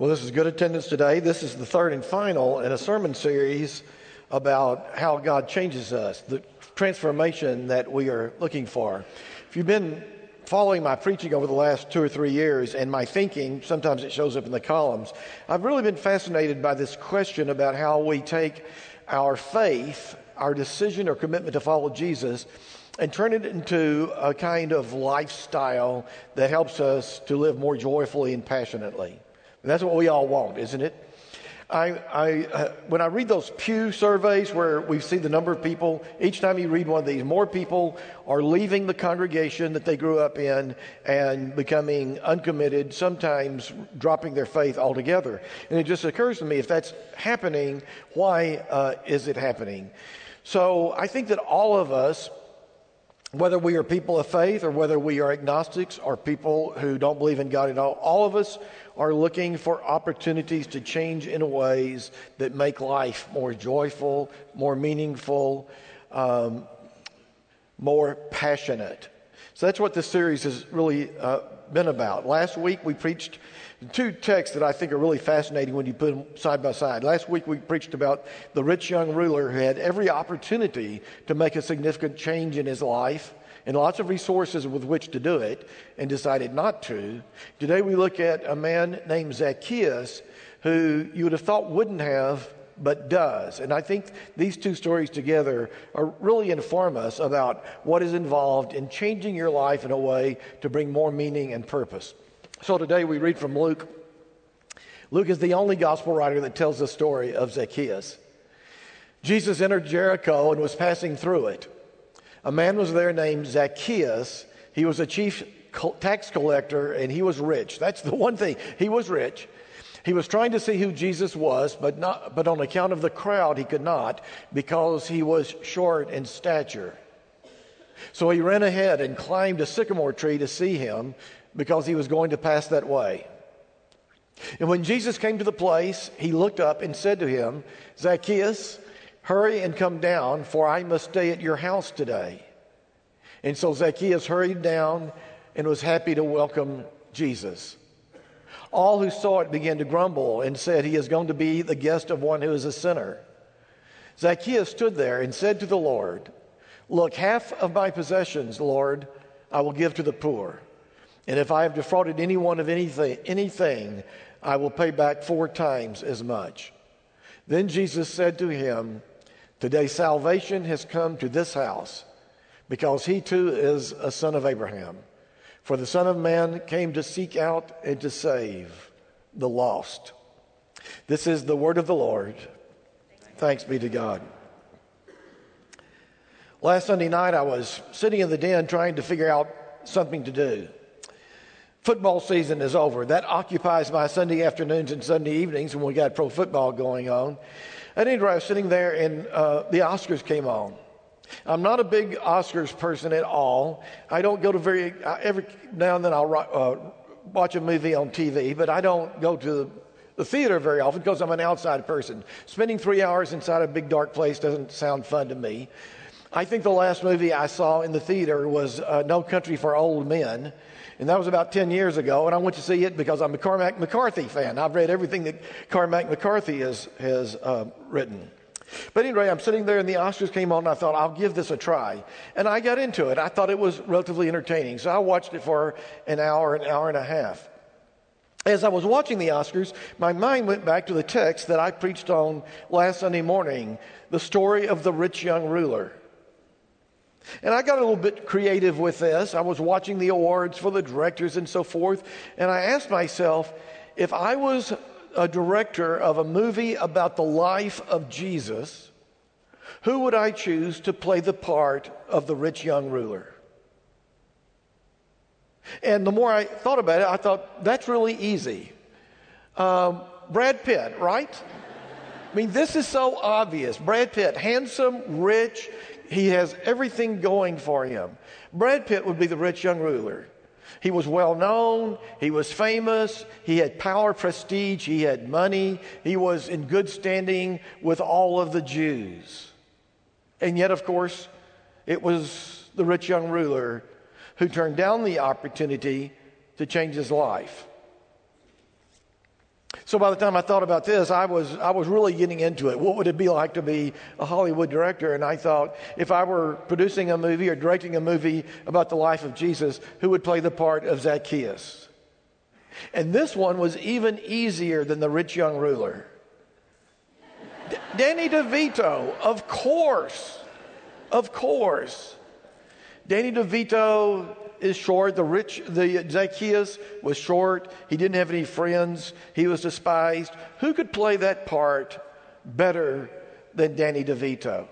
Well, this is good attendance today. This is the third and final in a sermon series about how God changes us, the transformation that we are looking for. If you've been following my preaching over the last 2 or 3 years and my thinking, sometimes it shows up in the columns, I've really been fascinated by this question about how we take our faith, our decision or commitment to follow Jesus, and turn it into a kind of lifestyle that helps us to live more joyfully and passionately. And that's what we all want, isn't it? When I read those Pew surveys where we see the number of people, each time you read one of these, more people are leaving the congregation that they grew up in and becoming uncommitted, sometimes dropping their faith altogether. And it just occurs to me, if that's happening, why is it happening? So I think that all of us, whether we are people of faith or whether we are agnostics or people who don't believe in God at all of us are looking for opportunities to change in ways that make life more joyful, more meaningful, more passionate. So that's what this series has really been about. Last week we preached two texts that I think are really fascinating when you put them side by side. Last week we preached about the rich young ruler who had every opportunity to make a significant change in his life and lots of resources with which to do it and decided not to. Today we look at a man named Zacchaeus who you would have thought wouldn't have, but does. And I think these two stories together really inform us about what is involved in changing your life in a way to bring more meaning and purpose. So today we read from Luke. Luke is the only gospel writer that tells the story of Zacchaeus. Jesus entered Jericho and was passing through it. A man was there named Zacchaeus. He was a chief tax collector and he was rich. That's the one thing. He was rich. He was trying to see who Jesus was, but on account of the crowd he could not because he was short in stature. So he ran ahead and climbed a sycamore tree to see him because he was going to pass that way. And when Jesus came to the place, he looked up and said to him, "Zacchaeus, hurry and come down, for I must stay at your house today." And so Zacchaeus hurried down and was happy to welcome Jesus. All who saw it began to grumble and said, "He is going to be the guest of one who is a sinner." Zacchaeus stood there and said to the Lord, "Look, half of my possessions, Lord, I will give to the poor. And if I have defrauded anyone of anything, I will pay back 4 times as much." Then Jesus said to him, "Today salvation has come to this house, because he too is a son of Abraham. For the Son of Man came to seek out and to save the lost." This is the word of the Lord. Thanks be to God. Last Sunday night I was sitting in the den trying to figure out something to do. Football season is over. That occupies my Sunday afternoons and Sunday evenings when we got pro football going on. At any rate, I was sitting there and the Oscars came on. I'm not a big Oscars person at all. I don't go to every now and then I'll watch a movie on TV, but I don't go to the theater very often because I'm an outside person. Spending 3 hours inside a big dark place doesn't sound fun to me. I think the last movie I saw in the theater was No Country for Old Men. And that was about 10 years ago, and I went to see it because I'm a Cormac McCarthy fan. I've read everything that Cormac McCarthy has written. But anyway, I'm sitting there and the Oscars came on and I thought, I'll give this a try. And I got into it. I thought it was relatively entertaining. So I watched it for an hour and a half. As I was watching the Oscars, my mind went back to the text that I preached on last Sunday morning, the story of the rich young ruler. And I got a little bit creative with this. I was watching the awards for the directors and so forth. And I asked myself, if I was a director of a movie about the life of Jesus, who would I choose to play the part of the rich young ruler? And the more I thought about it, I thought, that's really easy. Brad Pitt, right? I mean, this is so obvious. Brad Pitt, handsome, rich, he has everything going for him. Brad Pitt would be the rich young ruler. He was well known, he was famous, he had power, prestige, he had money, he was in good standing with all of the Jews. And yet, of course, it was the rich young ruler who turned down the opportunity to change his life. So by the time I thought about this, I was really getting into it. What would it be like to be a Hollywood director? And I thought, if I were producing a movie or directing a movie about the life of Jesus, who would play the part of Zacchaeus? And this one was even easier than the rich young ruler. Danny DeVito, of course. Of course. Danny DeVito is short. The Zacchaeus was short. He didn't have any friends. He was despised. Who could play that part better than Danny DeVito?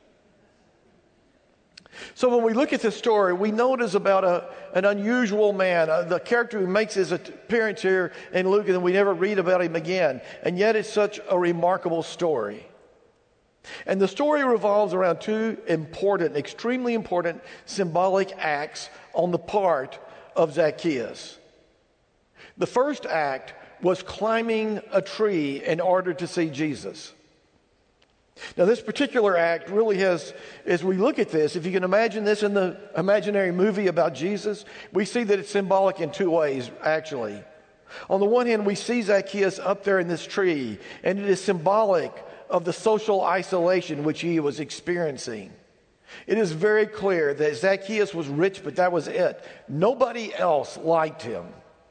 So when we look at this story, we know it is about an unusual man, the character who makes his appearance here in Luke, and then we never read about him again. And yet it's such a remarkable story. And the story revolves around two important, extremely important symbolic acts on the part of Zacchaeus. The first act was climbing a tree in order to see Jesus. Now, this particular act really has, as we look at this, if you can imagine this in the imaginary movie about Jesus, we see that it's symbolic in two ways, actually. On the one hand, we see Zacchaeus up there in this tree, and it is symbolic of the social isolation which he was experiencing. It is very clear that Zacchaeus was rich, but that was it. Nobody else liked him.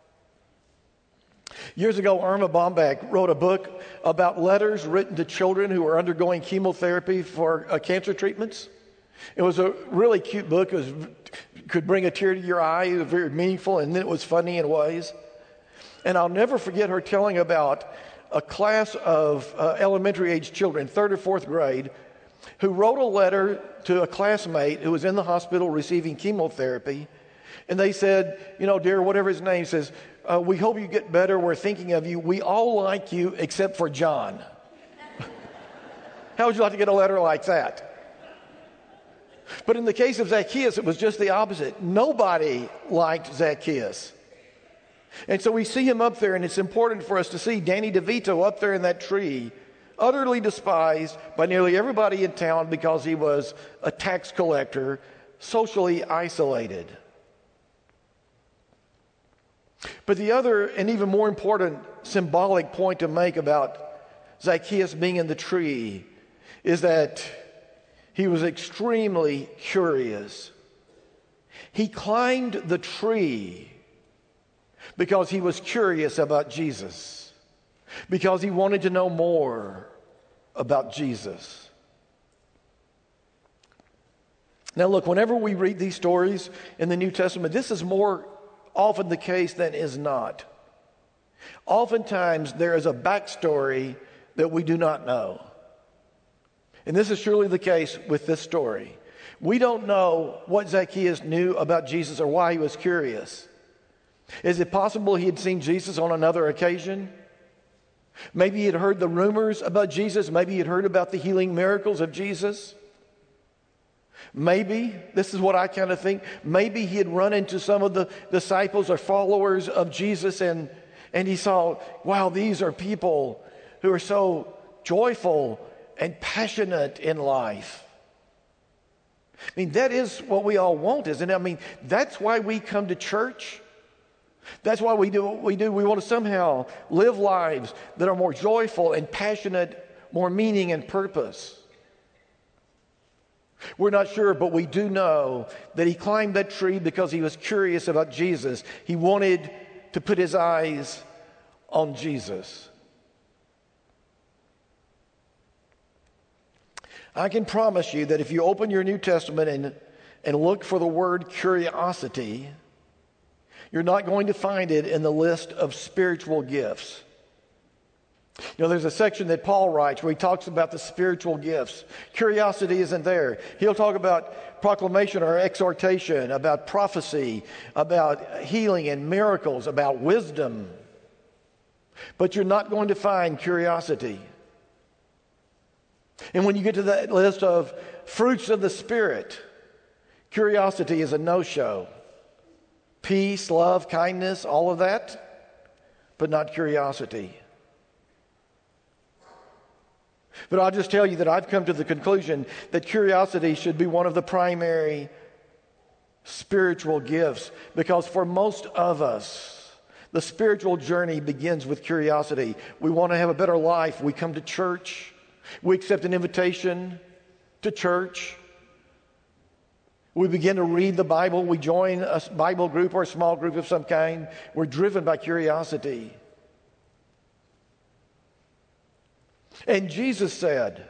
Years ago, Irma Bombeck wrote a book about letters written to children who were undergoing chemotherapy for cancer treatments. It was a really cute book. Could bring a tear to your eye. It was very meaningful, and then it was funny in ways. And I'll never forget her telling about a class of elementary-age children, 3rd or 4th grade, who wrote a letter to a classmate who was in the hospital receiving chemotherapy. And they said, dear, whatever his name says, we hope you get better. We're thinking of you. We all like you except for John. How would you like to get a letter like that? But in the case of Zacchaeus, it was just the opposite. Nobody liked Zacchaeus. And so we see him up there, and it's important for us to see Danny DeVito up there in that tree, utterly despised by nearly everybody in town because he was a tax collector, socially isolated. But the other and even more important symbolic point to make about Zacchaeus being in the tree is that he was extremely curious. He climbed the tree because he was curious about Jesus, because he wanted to know more about Jesus. Now look, whenever we read these stories in the New Testament, this is more often the case than is not. Oftentimes there is a backstory that we do not know. And this is surely the case with this story. We don't know what Zacchaeus knew about Jesus or why he was curious. Is it possible he had seen Jesus on another occasion? Maybe he had heard the rumors about Jesus. Maybe he had heard about the healing miracles of Jesus. Maybe, this is what I kind of think, maybe he had run into some of the disciples or followers of Jesus and he saw, wow, these are people who are so joyful and passionate in life. I mean, that is what we all want, isn't it? I mean, that's why we come to church. That's why we do what we do. We want to somehow live lives that are more joyful and passionate, more meaning and purpose. We're not sure, but we do know that he climbed that tree because he was curious about Jesus. He wanted to put his eyes on Jesus. I can promise you that if you open your New Testament and look for the word curiosity, you're not going to find it in the list of spiritual gifts. There's a section that Paul writes where he talks about the spiritual gifts. Curiosity isn't there. He'll talk about proclamation or exhortation, about prophecy, about healing and miracles, about wisdom. But you're not going to find curiosity. And when you get to that list of fruits of the Spirit, curiosity is a no-show. Peace, love, kindness, all of that, but not curiosity. But I'll just tell you that I've come to the conclusion that curiosity should be one of the primary spiritual gifts, because for most of us, The spiritual journey begins with curiosity. We want to have a better life. We come to church. We accept an invitation to church. We begin to read the Bible. We join a Bible group or a small group of some kind. We're driven by curiosity. And Jesus said,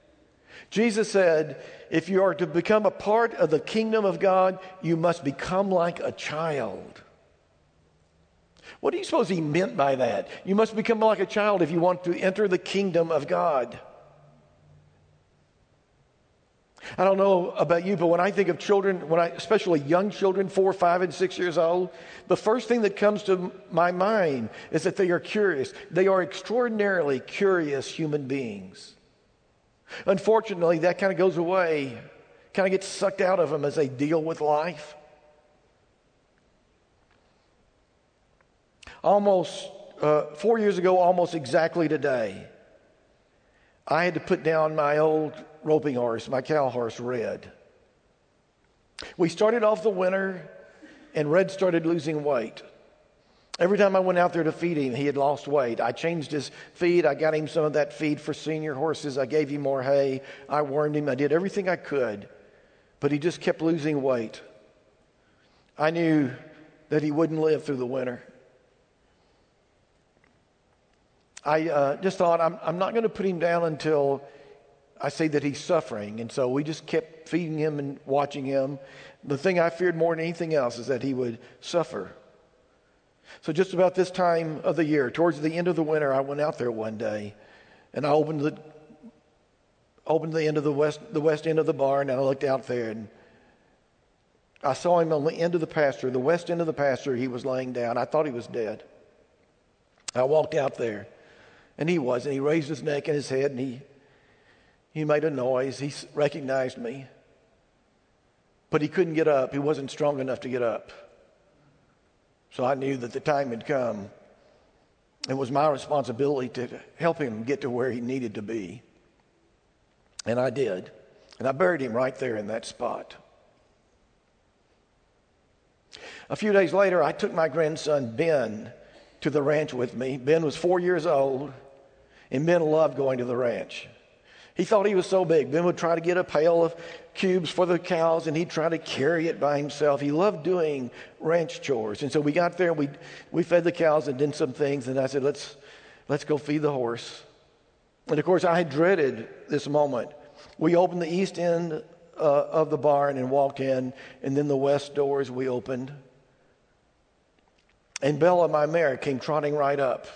if you are to become a part of the kingdom of God, you must become like a child. What do you suppose he meant by that? You must become like a child if you want to enter the kingdom of God. I don't know about you, but when I think of children, especially young children, 4, 5, and 6 years old, the first thing that comes to my mind is that they are curious. They are extraordinarily curious human beings. Unfortunately, that kind of goes away, kind of gets sucked out of them as they deal with life. Almost 4 years ago, almost exactly today, I had to put down my old roping horse, my cow horse, Red. We started off the winter, and Red started losing weight. Every time I went out there to feed him, he had lost weight. I changed his feed. I got him some of that feed for senior horses. I gave him more hay. I warmed him. I did everything I could, but he just kept losing weight. I knew that he wouldn't live through the winter. I just thought, I'm not going to put him down until I say that he's suffering. And so we just kept feeding him and watching him. The thing I feared more than anything else is that he would suffer. So just about this time of the year, towards the end of the winter, I went out there one day, and I opened the end of the west end of the barn, and I looked out there, and I saw him on the end of the pasture, the west end of the pasture. He was laying down. I thought he was dead. I walked out there, and he wasn't. He raised his neck and his head, and he made a noise. He recognized me, but he couldn't get up. He wasn't strong enough to get up. So I knew that the time had come. It was my responsibility to help him get to where he needed to be. And I did. And I buried him right there in that spot. A few days later, I took my grandson, Ben, to the ranch with me. Ben was 4 years old, and Ben loved going to the ranch. He thought he was so big. Ben would try to get a pail of cubes for the cows, and he'd try to carry it by himself. He loved doing ranch chores. And so we got there, and we fed the cows and did some things, and I said, let's go feed the horse. And of course, I had dreaded this moment. We opened the east end of the barn and walked in, and then the west doors we opened. And Bella, my mare, came trotting right up.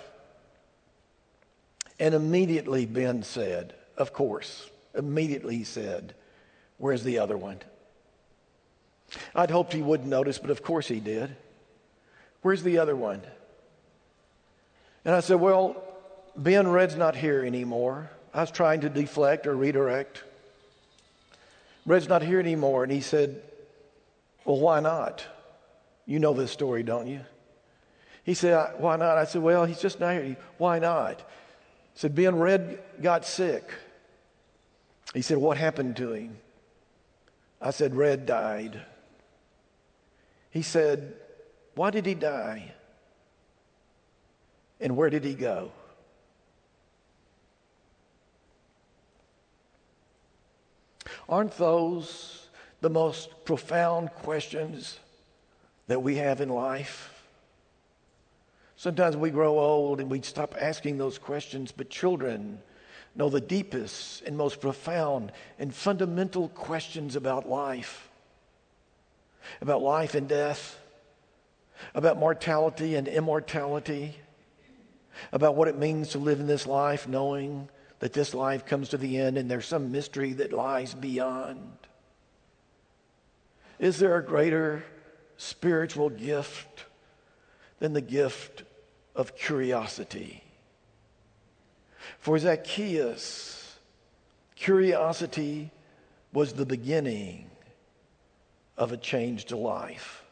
And immediately Ben said, of course, immediately he said, where's the other one? I'd hoped he wouldn't notice, but of course he did. Where's the other one? And I said, well, Ben, Red's not here anymore. I was trying to deflect or redirect. Red's not here anymore. And he said, well, why not? You know this story, don't you? He said, why not? I said, well, he's just not here. Why not? He said, Ben, Red got sick. He said, what happened to him? I said, Red died. He said, why did he die? And where did he go? Aren't those the most profound questions that we have in life? Sometimes we grow old and we stop asking those questions, but children know the deepest and most profound and fundamental questions about life and death, about mortality and immortality, about what it means to live in this life knowing that this life comes to the end and there's some mystery that lies beyond. Is there a greater spiritual gift than the gift of curiosity? For Zacchaeus, curiosity was the beginning of a changed life.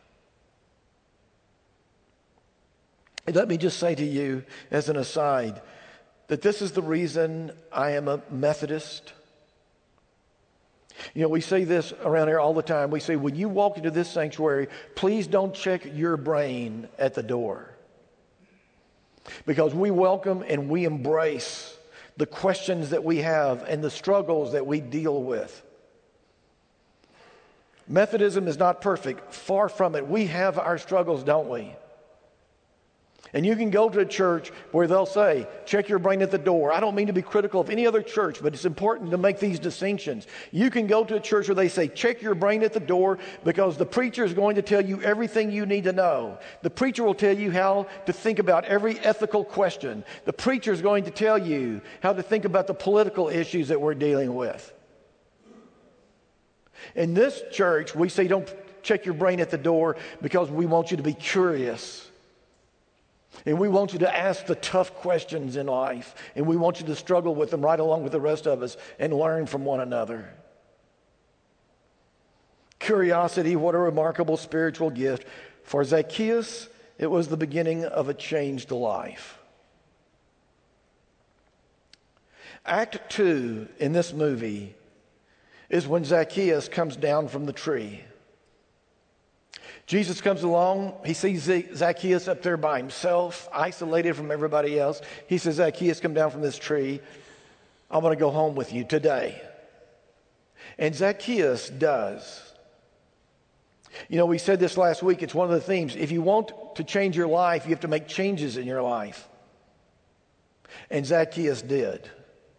And let me just say to you as an aside that this is the reason I am a Methodist. You know, we say this around here all the time. We say, when you walk into this sanctuary, please don't check your brain at the door. because we welcome and we embrace the questions that we have and the struggles that we deal with. Methodism is not perfect. Far from it. We have our struggles, don't we? And you can go to a church where they'll say, check your brain at the door. I don't mean to be critical of any other church, but it's important to make these distinctions. You can go to a church where they say, check your brain at the door, because the preacher is going to tell you everything you need to know. The preacher will tell you how to think about every ethical question. The preacher is going to tell you how to think about the political issues that we're dealing with. In this church, we say don't check your brain at the door because we want you to be curious. And we want you to ask the tough questions in life. And we want you to struggle with them right along with the rest of us and learn from one another. Curiosity, what a remarkable spiritual gift. For Zacchaeus, it was the beginning of a changed life. Act 2 in this movie is when Zacchaeus comes down from the tree. Jesus comes along. He sees Zacchaeus up there by himself, isolated from everybody else. He says, Zacchaeus, come down from this tree. I'm going to go home with you today. And Zacchaeus does. You know, we said this last week. It's one of the themes. If you want to change your life, you have to make changes in your life. And Zacchaeus did.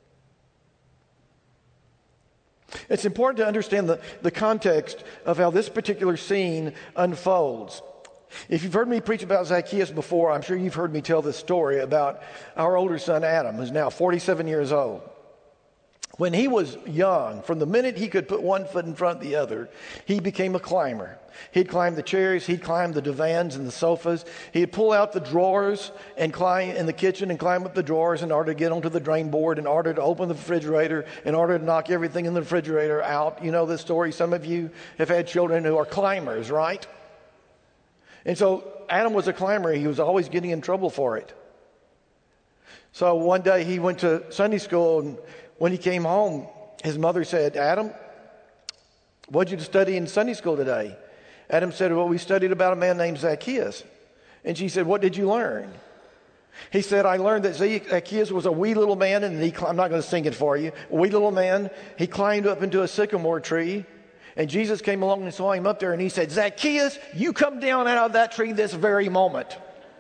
It's important to understand the context of how this particular scene unfolds. If you've heard me preach about Zacchaeus before, I'm sure you've heard me tell this story about our older son Adam, who's now 47 years old. When he was young, from the minute he could put one foot in front of the other, he became a climber. He'd climb the chairs, he'd climb the divans and the sofas. He'd pull out the drawers and climb in the kitchen and climb up the drawers in order to get onto the drain board, in order to open the refrigerator, in order to knock everything in the refrigerator out. You know this story. Some of you have had children who are climbers, right? And so Adam was a climber. He was always getting in trouble for it. So one day he went to Sunday school, and when he came home, his mother said, Adam, what did you study in Sunday school today? Adam said, well, we studied about a man named Zacchaeus. And she said, what did you learn? He said, I learned that Zacchaeus was a wee little man, and I'm not going to sing it for you. A wee little man. He climbed up into a sycamore tree, and Jesus came along and saw him up there, and he said, Zacchaeus, you come down out of that tree this very moment.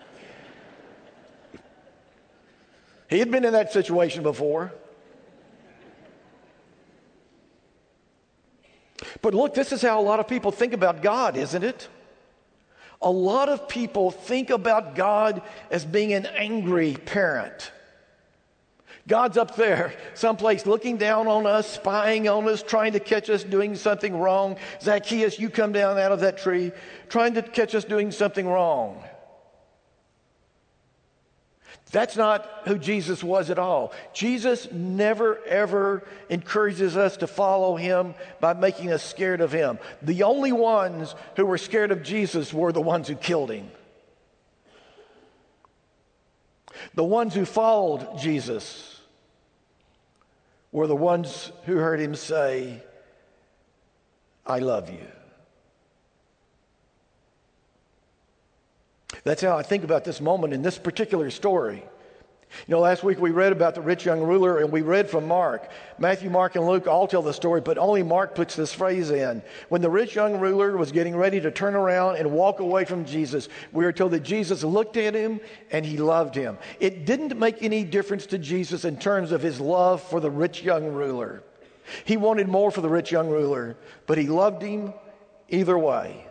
He had been in that situation before. But look, this is how a lot of people think about God, isn't it? A lot of people think about God as being an angry parent. God's up there, someplace looking down on us, spying on us, trying to catch us doing something wrong. Zacchaeus, you come down out of that tree, trying to catch us doing something wrong. That's not who Jesus was at all. Jesus never, ever encourages us to follow him by making us scared of him. The only ones who were scared of Jesus were the ones who killed him. The ones who followed Jesus were the ones who heard him say, I love you. That's how I think about this moment in this particular story. You know, last week we read about the rich young ruler, and we read from Mark. Matthew, Mark, and Luke all tell the story, but only Mark puts this phrase in. When the rich young ruler was getting ready to turn around and walk away from Jesus, we are told that Jesus looked at him and he loved him. It didn't make any difference to Jesus in terms of his love for the rich young ruler. He wanted more for the rich young ruler, but he loved him either way.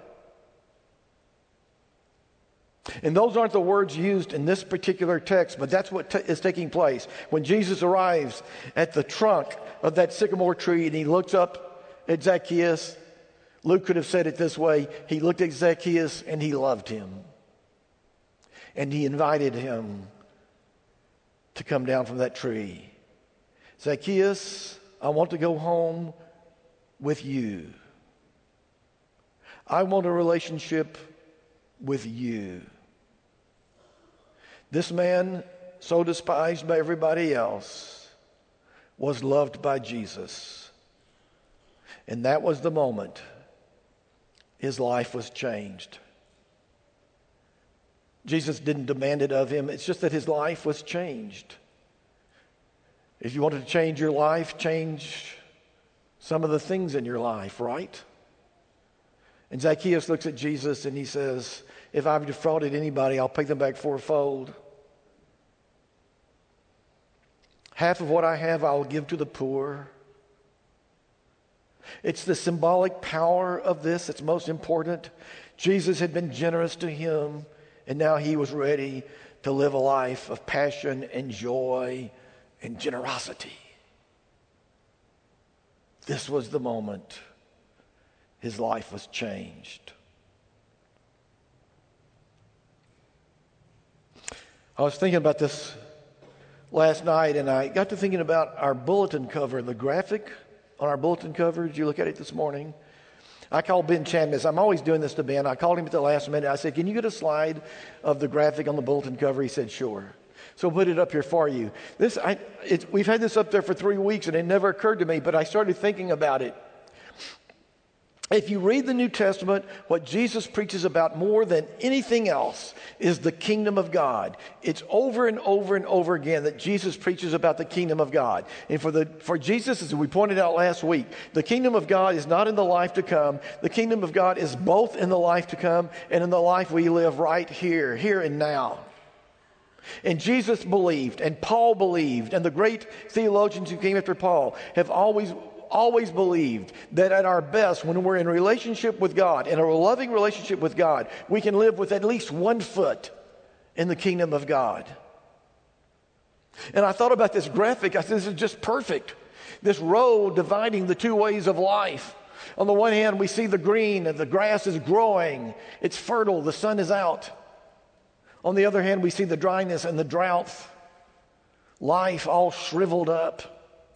And those aren't the words used in this particular text, but that's what is taking place. When Jesus arrives at the trunk of that sycamore tree and he looks up at Zacchaeus, Luke could have said it this way: he looked at Zacchaeus and he loved him. And he invited him to come down from that tree. Zacchaeus, I want to go home with you. I want a relationship with you. This man, so despised by everybody else, was loved by Jesus. And that was the moment his life was changed. Jesus didn't demand it of him. It's just that his life was changed. If you wanted to change your life, change some of the things in your life, right? And Zacchaeus looks at Jesus and he says, if I've defrauded anybody, I'll pay them back fourfold. Half of what I have, I'll give to the poor. It's the symbolic power of this that's most important. Jesus had been generous to him, and now he was ready to live a life of passion and joy and generosity. This was the moment his life was changed. I was thinking about this last night, and I got to thinking about our bulletin cover, the graphic on our bulletin cover. Did you look at it this morning? I called Ben Chambers. I'm always doing this to Ben. I called him at the last minute. I said, can you get a slide of the graphic on the bulletin cover? He said, sure. So put it up here for you. We've had this up there for 3 weeks, and it never occurred to me, but I started thinking about it. If you read the New Testament, what Jesus preaches about more than anything else is the kingdom of God. It's over and over and over again that Jesus preaches about the kingdom of God. And for Jesus, as we pointed out last week, the kingdom of God is not in the life to come. The kingdom of God is both in the life to come and in the life we live right here and now. And Jesus believed, and Paul believed, and the great theologians who came after Paul have always believed that at our best, when we're in relationship with God, in a loving relationship with God, we can live with at least 1 foot in the kingdom of God. And I thought about this graphic. I said, this is just perfect. This road dividing the two ways of life. On the one hand, we see the green, and the grass is growing. It's fertile. The sun is out. On the other hand, we see the dryness and the drought. Life all shriveled up.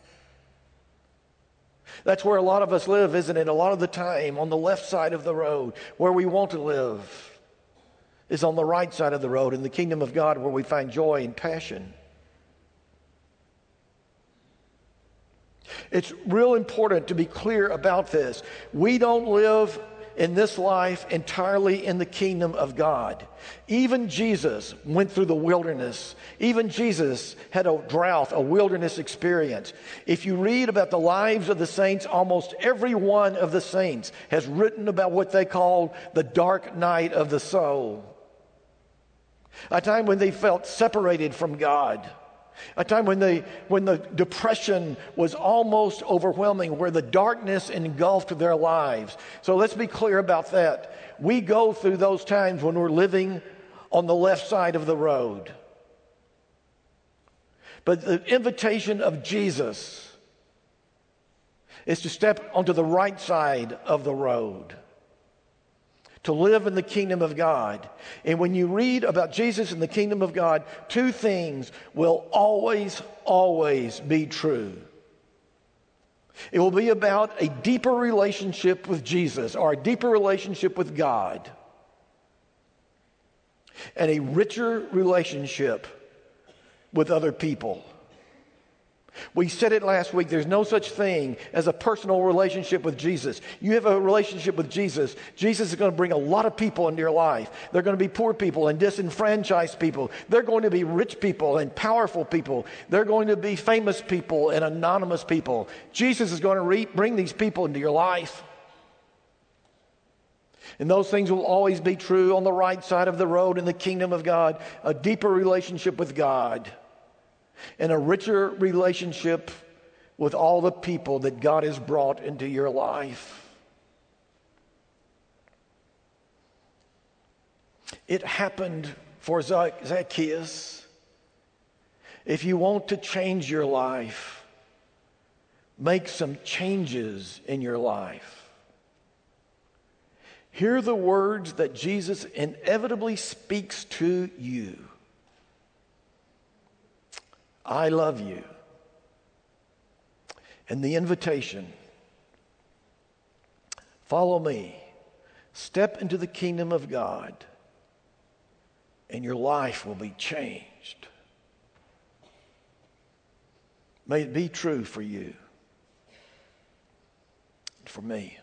That's where a lot of us live, isn't it? A lot of the time on the left side of the road, where we want to live, is on the right side of the road in the kingdom of God, where we find joy and passion. It's real important to be clear about this. We don't live in this life entirely in the kingdom of God. Even Jesus went through the wilderness. Even Jesus had a drought, a wilderness experience. If you read about the lives of the saints, almost every one of the saints has written about what they call the dark night of the soul. A time when they felt separated from God. A time when the depression was almost overwhelming, where the darkness engulfed their lives. So let's be clear about that. We go through those times when we're living on the left side of the road. But the invitation of Jesus is to step onto the right side of the road, to live in the kingdom of God. And when you read about Jesus and the kingdom of God, 2 things will always be true. It will be about a deeper relationship with Jesus, or a deeper relationship with God, and a richer relationship with other people. We said it last week, there's no such thing as a personal relationship with Jesus. You have a relationship with Jesus. Jesus is going to bring a lot of people into your life. They're going to be poor people and disenfranchised people. They're going to be rich people and powerful people. They're going to be famous people and anonymous people. Jesus is going to bring these people into your life. And those things will always be true on the right side of the road in the kingdom of God. A deeper relationship with God. And a richer relationship with all the people that God has brought into your life. It happened for Zacchaeus. If you want to change your life, make some changes in your life. Hear the words that Jesus inevitably speaks to you. I love you. And the invitation, follow me, step into the kingdom of God, and your life will be changed. May it be true for you, for me.